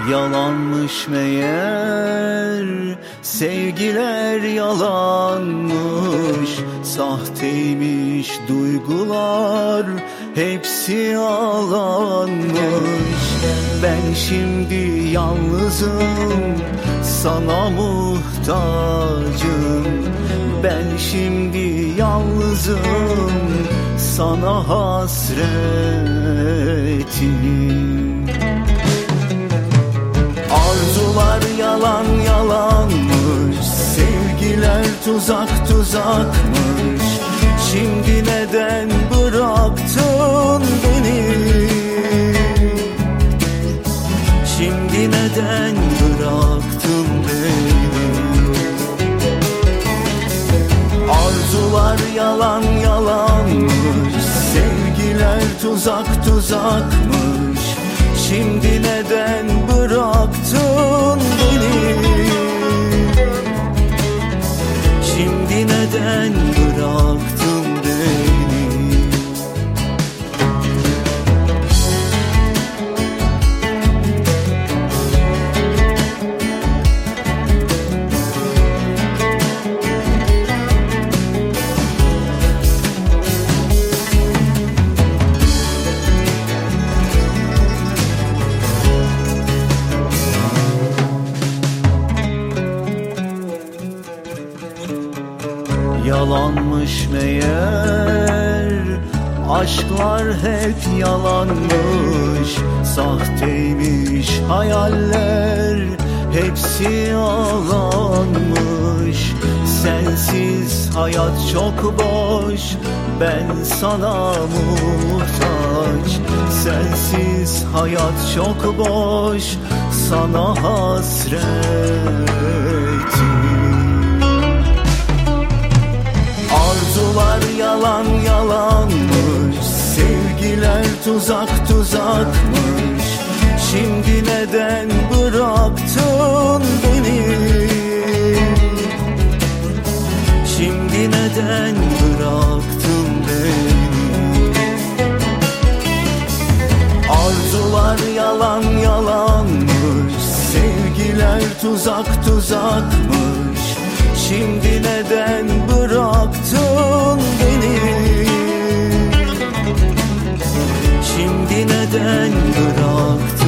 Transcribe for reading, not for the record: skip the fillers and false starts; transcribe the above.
Yalanmış meğer sevgiler, yalanmış, sahteymiş duygular, hepsi yalanmış. Ben şimdi yalnızım, sana muhtacım. Ben şimdi yalnızım, sana hasretim. Arzular yalan yalanmış, sevgiler tuzak tuzakmış. Şimdi neden bıraktın beni? Şimdi neden bıraktın beni? Arzular yalan yalanmış, sevgiler tuzak tuzakmış. Şimdi neden bıraktın beni? Şimdi neden bıraktın beni? Yalanmış meğer aşklar, hep yalanmış, sahteymiş hayaller, hepsi yalanmış. Sensiz hayat çok boş, ben sana muhtaç. Sensiz hayat çok boş, sana hasretim. Arzular yalan yalanmış, sevgiler tuzak tuzakmış. Şimdi neden bıraktın beni? Şimdi neden bıraktın beni? Arzular yalan yalanmış, sevgiler tuzak tuzakmış. Şimdi neden bıraktın beni? Şimdi neden bıraktın?